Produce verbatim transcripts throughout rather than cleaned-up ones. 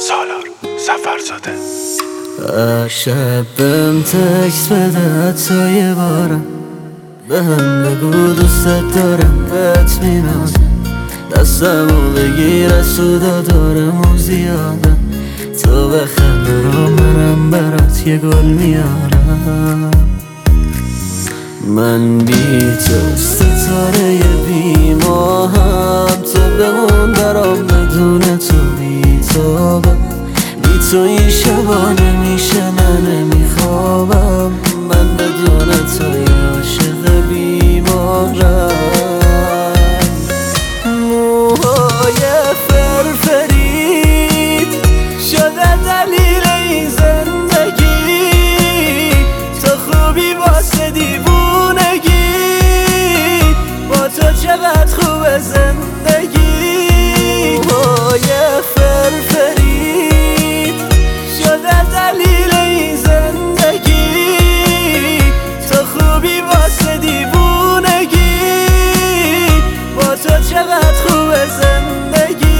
سالار سفرزاده. شب بهم تکس بده تا یه بارم، به هم بگو دوستت دارم، بهت میرم دستمو بگیر سودا دارم و زیادم، تو بخند رو منم برات یه گل میارم. من بی تو ستاره بی ماهم، تو بمون برام بدون تو بی تو بی تو این شبا نمیشه من نمیخوابم، من بدون تو عاشق بیمارم. موهای فرفرید شده دلیل این زندگی، تو خوبی واسه دیوونگی، با تو چقدر خوبه زندگی. موهای فرفرید شده دلیل این زندگی، تو خوبی واسه دیوونگی، با تو چقدر خوبه زندگی.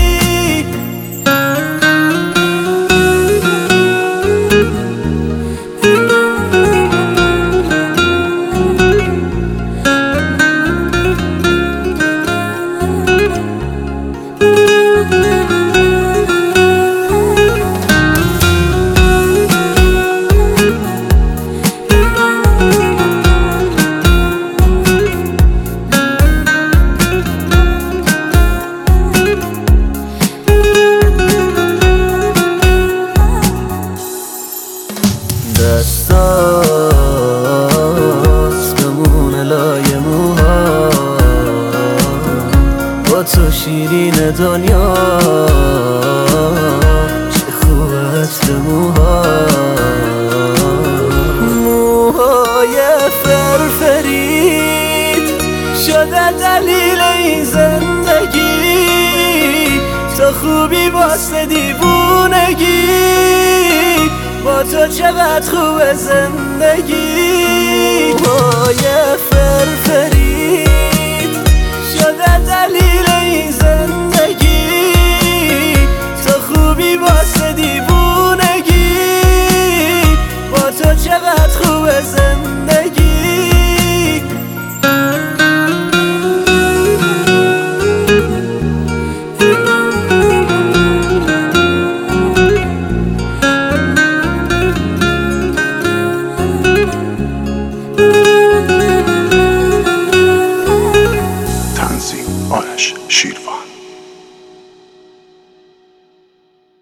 دستات بمونه لای موها، با تو شیرین دنیا، چه خوبت به موها. موهای فرفرید شده دلیل این زندگی، تو خوبی واسه دیوونگی، با تو چقدر خوبه زندگی. موهای فرفرید شده دلیل این زندگی،